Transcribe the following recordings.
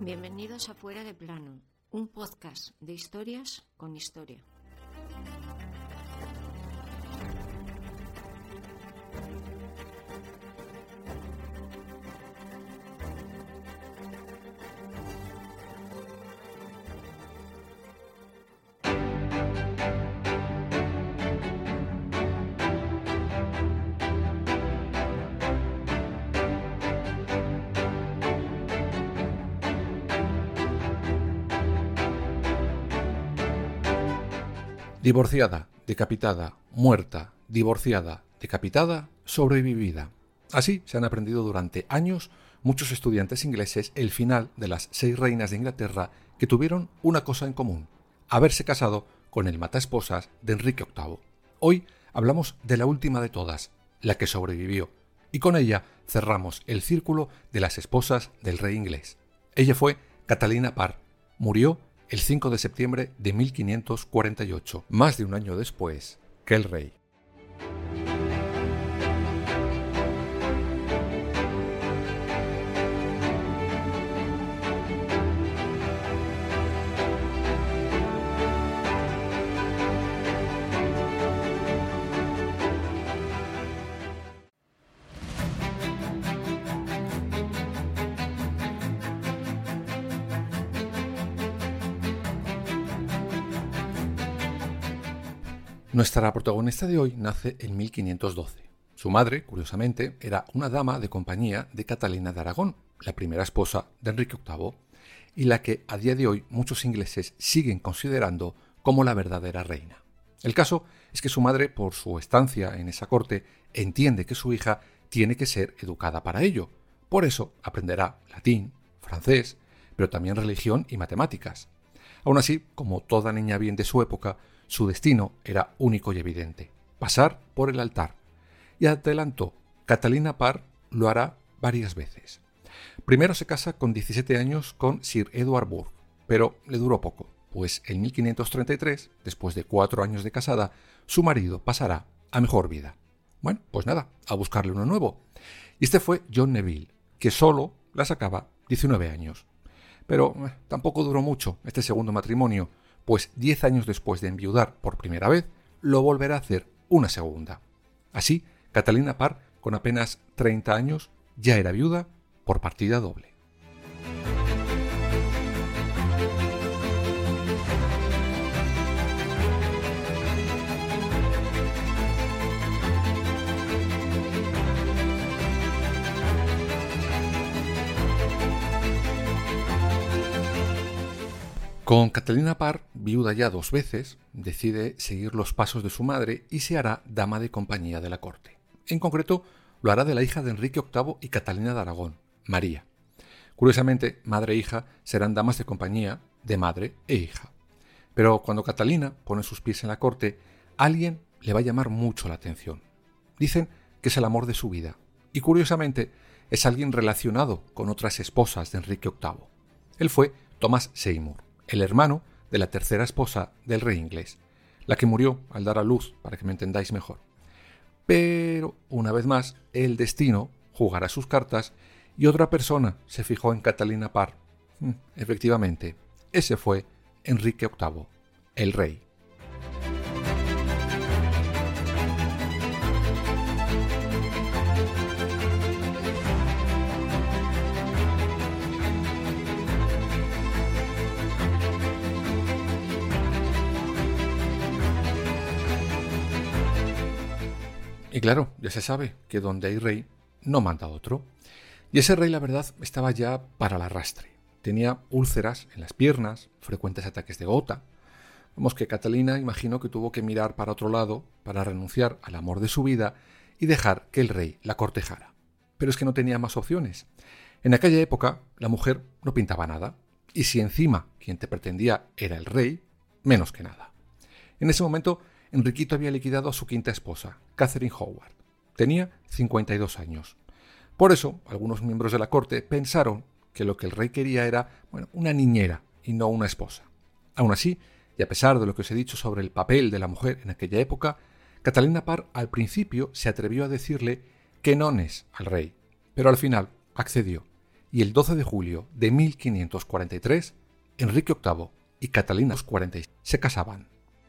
Bienvenidos a Fuera de Plano, un podcast de historias con historia. Divorciada, decapitada, muerta, divorciada, decapitada, sobrevivida. Así se han aprendido durante años muchos estudiantes ingleses el final de las 6 reinas de Inglaterra que tuvieron una cosa en común: haberse casado con el mataesposas de Enrique VIII. Hoy hablamos de la última de todas, la que sobrevivió, y con ella cerramos el círculo de las esposas del rey inglés. Ella fue Catalina Parr. Murió el 5 de septiembre de 1548, más de un año después que el rey. Nuestra protagonista de hoy nace en 1512. Su madre, curiosamente, era una dama de compañía de Catalina de Aragón, la primera esposa de Enrique VIII, y la que a día de hoy muchos ingleses siguen considerando como la verdadera reina. El caso es que su madre, por su estancia en esa corte, entiende que su hija tiene que ser educada para ello. Por eso aprenderá latín, francés, pero también religión y matemáticas. Aún así, como toda niña bien de su época, su destino era único y evidente: pasar por el altar. Y adelantó, Catalina Parr lo hará varias veces. Primero se casa con 17 años con Sir Edward Burgh, pero le duró poco, pues en 1533, después de 4 años de casada, su marido pasará a mejor vida. Bueno, pues nada, a buscarle uno nuevo. Y este fue John Neville, que solo la sacaba 19 años. Pero tampoco duró mucho este segundo matrimonio, pues 10 años después de enviudar por primera vez, lo volverá a hacer una segunda. Así, Catalina Parr, con apenas 30 años, ya era viuda por partida doble. Con Catalina Parr, viuda ya 2 veces, decide seguir los pasos de su madre y se hará dama de compañía de la corte. En concreto, lo hará de la hija de Enrique VIII y Catalina de Aragón, María. Curiosamente, madre e hija serán damas de compañía de madre e hija. Pero cuando Catalina pone sus pies en la corte, alguien le va a llamar mucho la atención. Dicen que es el amor de su vida, y curiosamente es alguien relacionado con otras esposas de Enrique VIII. Él fue Thomas Seymour, el hermano de la tercera esposa del rey inglés, la que murió al dar a luz, para que me entendáis mejor. Pero, una vez más, el destino jugará sus cartas y otra persona se fijó en Catalina Parr. Efectivamente, ese fue Enrique VIII, el rey. Y claro, ya se sabe que donde hay rey, no manda otro. Y ese rey, la verdad, estaba ya para el arrastre. Tenía úlceras en las piernas, frecuentes ataques de gota. Vamos, que Catalina imagino que tuvo que mirar para otro lado para renunciar al amor de su vida y dejar que el rey la cortejara. Pero es que no tenía más opciones. En aquella época, la mujer no pintaba nada. Y si encima quien te pretendía era el rey, menos que nada. En ese momento, Enriquito había liquidado a su quinta esposa, Catherine Howard. Tenía 52 años. Por eso, algunos miembros de la corte pensaron que lo que el rey quería era, una niñera y no una esposa. Aún así, y a pesar de lo que os he dicho sobre el papel de la mujer en aquella época, Catalina Parr al principio se atrevió a decirle que nones al rey, pero al final accedió. y el 12 de julio de 1543, Enrique VIII y Catalina 46 se casaban.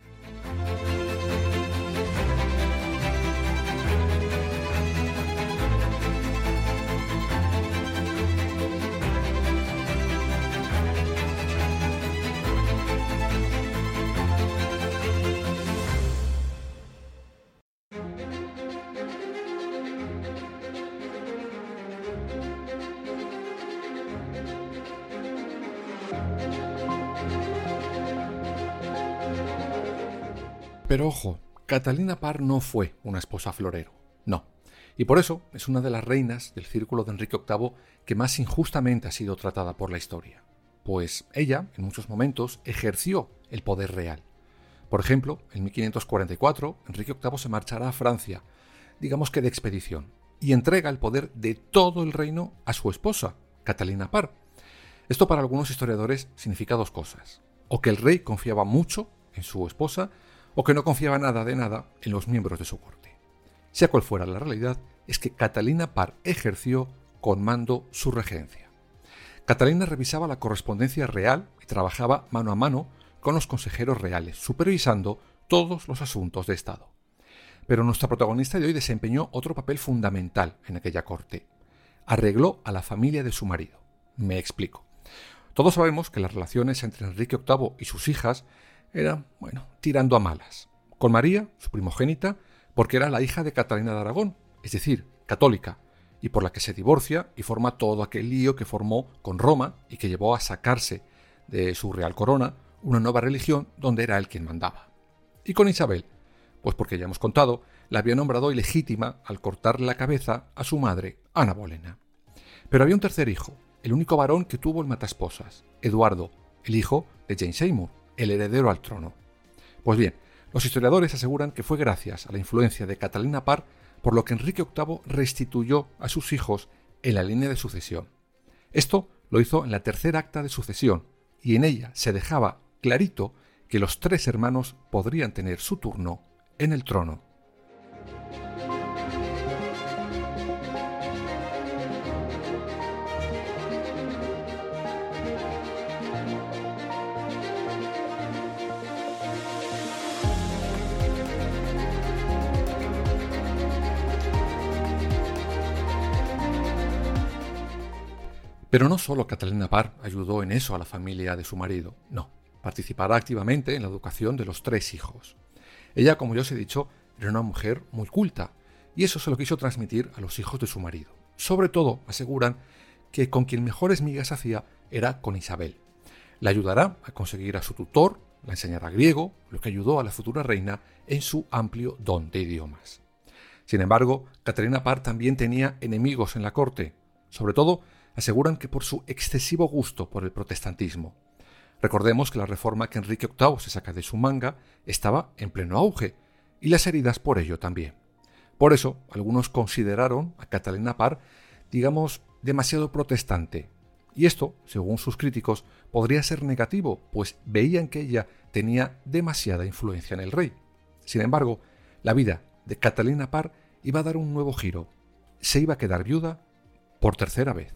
Pero ojo, Catalina Parr no fue una esposa florero, no. Y por eso es una de las reinas del círculo de Enrique VIII que más injustamente ha sido tratada por la historia. Pues ella, en muchos momentos, ejerció el poder real. Por ejemplo, en 1544, Enrique VIII se marchará a Francia, digamos que de expedición, y entrega el poder de todo el reino a su esposa, Catalina Parr. Esto para algunos historiadores significa dos cosas: o que el rey confiaba mucho en su esposa, o que no confiaba nada de nada en los miembros de su corte. Sea cual fuera la realidad, es que Catalina Parr ejerció con mando su regencia. Catalina revisaba la correspondencia real y trabajaba mano a mano con los consejeros reales, supervisando todos los asuntos de Estado. Pero nuestra protagonista de hoy desempeñó otro papel fundamental en aquella corte. Arregló a la familia de su marido. Me explico. Todos sabemos que las relaciones entre Enrique VIII y sus hijas eran, tirando a malas. Con María, su primogénita, porque era la hija de Catalina de Aragón, es decir, católica, y por la que se divorcia y forma todo aquel lío que formó con Roma y que llevó a sacarse de su real corona una nueva religión donde era él quien mandaba. Y con Isabel, pues porque ya hemos contado, la había nombrado ilegítima al cortarle la cabeza a su madre, Ana Bolena. Pero había un tercer hijo, el único varón que tuvo el mataesposas, Eduardo, el hijo de Jane Seymour, el heredero al trono. Pues bien, los historiadores aseguran que fue gracias a la influencia de Catalina Parr por lo que Enrique VIII restituyó a sus hijos en la línea de sucesión. Esto lo hizo en la tercera acta de sucesión, y en ella se dejaba clarito que los tres hermanos podrían tener su turno en el trono. Pero no solo Catalina Parr ayudó en eso a la familia de su marido, no, participará activamente en la educación de los tres hijos. Ella, como ya os he dicho, era una mujer muy culta, y eso se lo quiso transmitir a los hijos de su marido. Sobre todo, aseguran que con quien mejores migas hacía era con Isabel. La ayudará a conseguir a su tutor, la enseñará griego, lo que ayudó a la futura reina en su amplio don de idiomas. Sin embargo, Catalina Parr también tenía enemigos en la corte, sobre todo aseguran que por su excesivo gusto por el protestantismo. Recordemos que la reforma que Enrique VIII se saca de su manga estaba en pleno auge, y las heridas por ello también. Por eso, algunos consideraron a Catalina Parr, digamos, demasiado protestante. Y esto, según sus críticos, podría ser negativo, pues veían que ella tenía demasiada influencia en el rey. Sin embargo, la vida de Catalina Parr iba a dar un nuevo giro. Se iba a quedar viuda por tercera vez.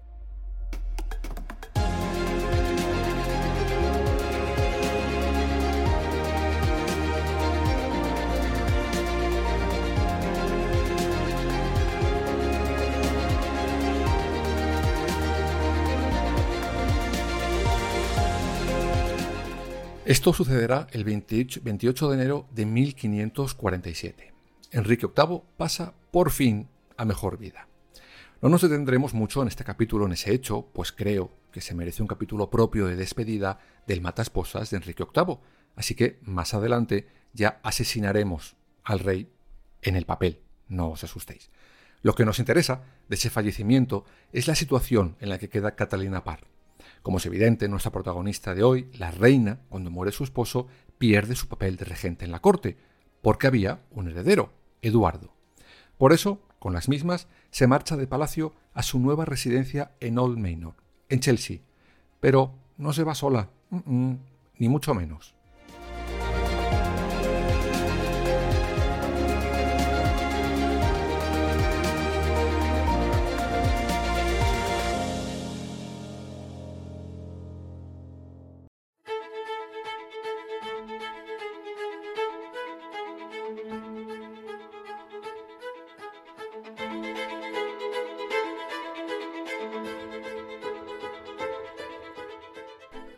Esto sucederá el 28 de enero de 1547. Enrique VIII pasa, por fin, a mejor vida. No nos detendremos mucho en este capítulo en ese hecho, pues creo que se merece un capítulo propio de despedida del mataesposas de Enrique VIII, así que más adelante ya asesinaremos al rey en el papel, no os asustéis. Lo que nos interesa de ese fallecimiento es la situación en la que queda Catalina Parr. Como es evidente, nuestra protagonista de hoy, la reina, cuando muere su esposo, pierde su papel de regente en la corte, porque había un heredero, Eduardo. Por eso, con las mismas, se marcha de palacio a su nueva residencia en Old Manor, en Chelsea. Pero no se va sola, ni mucho menos.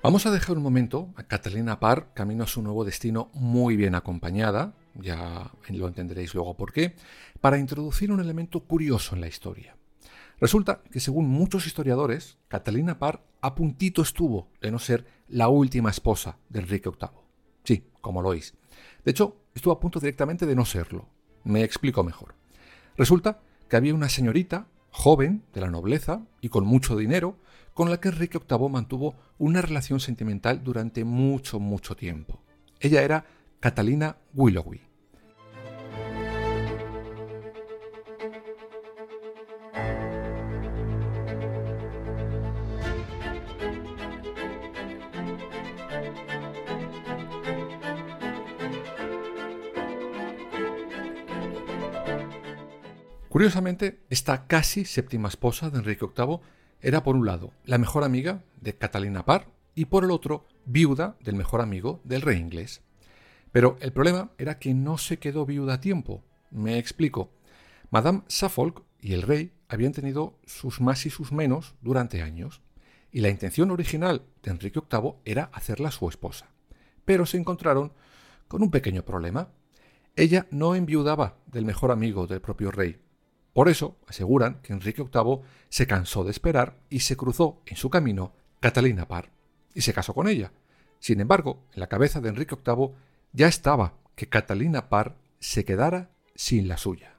Vamos a dejar un momento a Catalina Parr camino a su nuevo destino muy bien acompañada, ya lo entenderéis luego por qué, para introducir un elemento curioso en la historia. Resulta que según muchos historiadores, Catalina Parr a puntito estuvo de no ser la última esposa de Enrique VIII. Sí, como lo oís. De hecho, estuvo a punto directamente de no serlo. Me explico mejor. Resulta que había una señorita, joven, de la nobleza y con mucho dinero, con la que Enrique VIII mantuvo una relación sentimental durante mucho tiempo. Ella era Catalina Willoughby. Curiosamente, esta casi séptima esposa de Enrique VIII era por un lado la mejor amiga de Catalina Parr y por el otro viuda del mejor amigo del rey inglés. Pero el problema era que no se quedó viuda a tiempo. Me explico. Madame Suffolk y el rey habían tenido sus más y sus menos durante años, y la intención original de Enrique VIII era hacerla su esposa. Pero se encontraron con un pequeño problema. Ella no enviudaba del mejor amigo del propio rey. Por eso aseguran que Enrique VIII se cansó de esperar y se cruzó en su camino Catalina Parr y se casó con ella. Sin embargo, en la cabeza de Enrique VIII ya estaba que Catalina Parr se quedara sin la suya.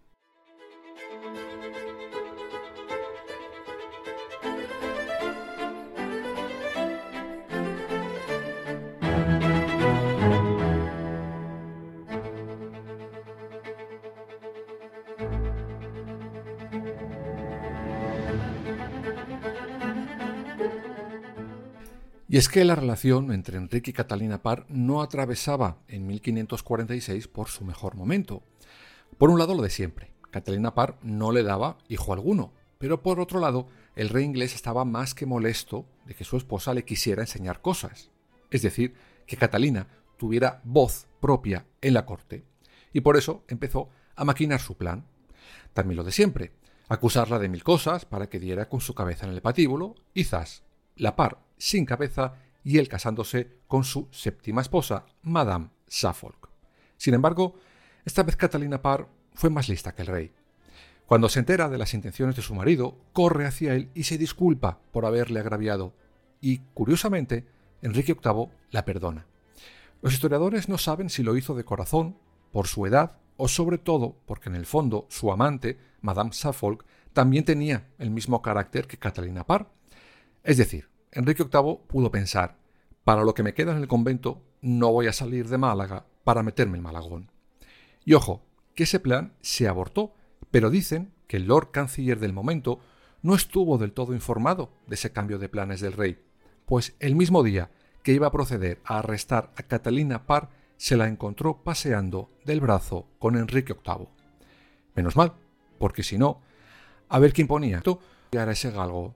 Y es que la relación entre Enrique y Catalina Parr no atravesaba en 1546 por su mejor momento. Por un lado, lo de siempre. Catalina Parr no le daba hijo alguno, pero por otro lado, el rey inglés estaba más que molesto de que su esposa le quisiera enseñar cosas. Es decir, que Catalina tuviera voz propia en la corte. Y por eso empezó a maquinar su plan. También lo de siempre. Acusarla de mil cosas para que diera con su cabeza en el patíbulo y ¡zas! La Parr sin cabeza y él casándose con su séptima esposa, Madame Suffolk. Sin embargo, esta vez Catalina Parr fue más lista que el rey. Cuando se entera de las intenciones de su marido, corre hacia él y se disculpa por haberle agraviado. Y, curiosamente, Enrique VIII la perdona. Los historiadores no saben si lo hizo de corazón, por su edad, o sobre todo porque en el fondo su amante, Madame Suffolk, también tenía el mismo carácter que Catalina Parr. Es decir, Enrique VIII pudo pensar, para lo que me queda en el convento, no voy a salir de Málaga para meterme en Malagón. Y ojo, que ese plan se abortó, pero dicen que el Lord Canciller del momento no estuvo del todo informado de ese cambio de planes del rey, pues el mismo día que iba a proceder a arrestar a Catalina Parr, se la encontró paseando del brazo con Enrique VIII. Menos mal, porque si no, a ver quién ponía esto y ahora ese galgo.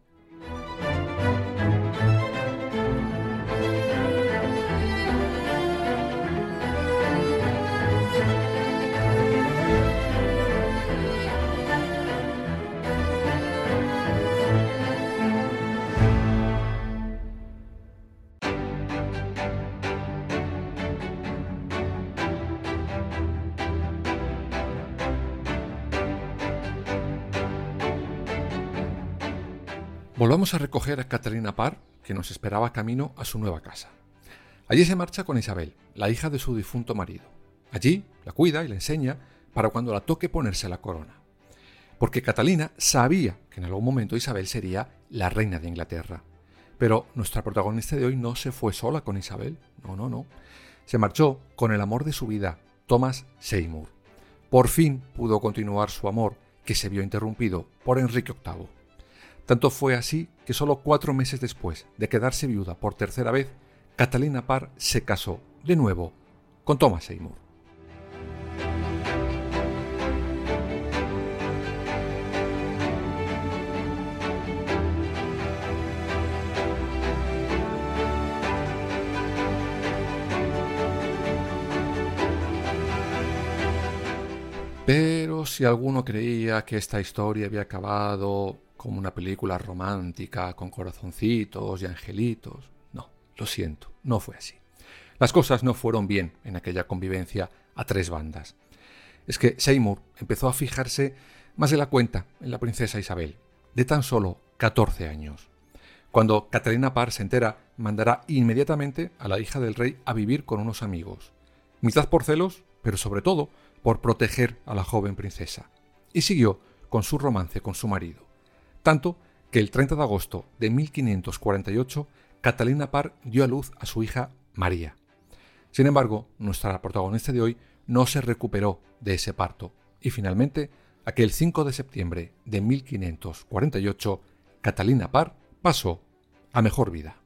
Volvamos a recoger a Catalina Parr, que nos esperaba camino a su nueva casa. Allí se marcha con Isabel, la hija de su difunto marido. Allí la cuida y la enseña para cuando la toque ponerse la corona. Porque Catalina sabía que en algún momento Isabel sería la reina de Inglaterra. Pero nuestra protagonista de hoy no se fue sola con Isabel. No. Se marchó con el amor de su vida, Thomas Seymour. Por fin pudo continuar su amor, que se vio interrumpido por Enrique VIII. Tanto fue así que solo 4 meses después de quedarse viuda por tercera vez, Catalina Parr se casó de nuevo con Thomas Seymour. Pero si alguno creía que esta historia había acabado como una película romántica con corazoncitos y angelitos, no, lo siento, no fue así. Las cosas no fueron bien en aquella convivencia a tres bandas. Es que Seymour empezó a fijarse más de la cuenta en la princesa Isabel, de tan solo 14 años. Cuando Catalina Parr se entera, mandará inmediatamente a la hija del rey a vivir con unos amigos, mitad por celos, pero sobre todo por proteger a la joven princesa, y siguió con su romance con su marido. Tanto que el 30 de agosto de 1548 Catalina Parr dio a luz a su hija María. Sin embargo, nuestra protagonista de hoy no se recuperó de ese parto y finalmente, aquel 5 de septiembre de 1548, Catalina Parr pasó a mejor vida.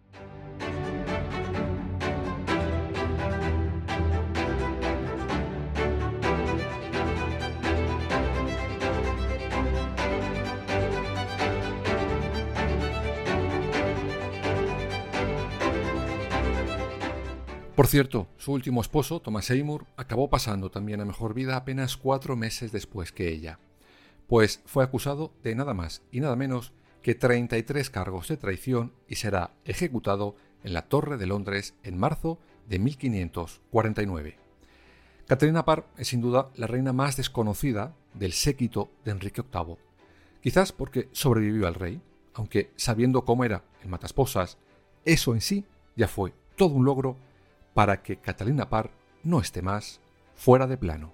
Por cierto, su último esposo, Thomas Seymour, acabó pasando también a mejor vida apenas 4 meses después que ella, pues fue acusado de nada más y nada menos que 33 cargos de traición y será ejecutado en la Torre de Londres en marzo de 1549. Catalina Parr es sin duda la reina más desconocida del séquito de Enrique VIII, quizás porque sobrevivió al rey, aunque sabiendo cómo era el matasposas, eso en sí ya fue todo un logro para que Catalina Parr no esté más fuera de plano.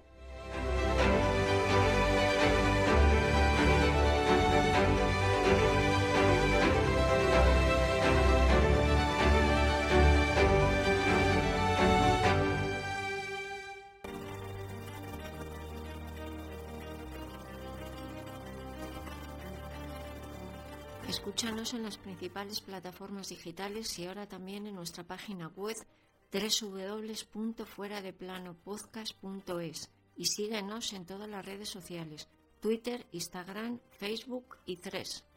Escúchanos en las principales plataformas digitales y ahora también en nuestra página web www.fueradeplanopodcast.es y síguenos en todas las redes sociales, Twitter, Instagram, Facebook y Threads.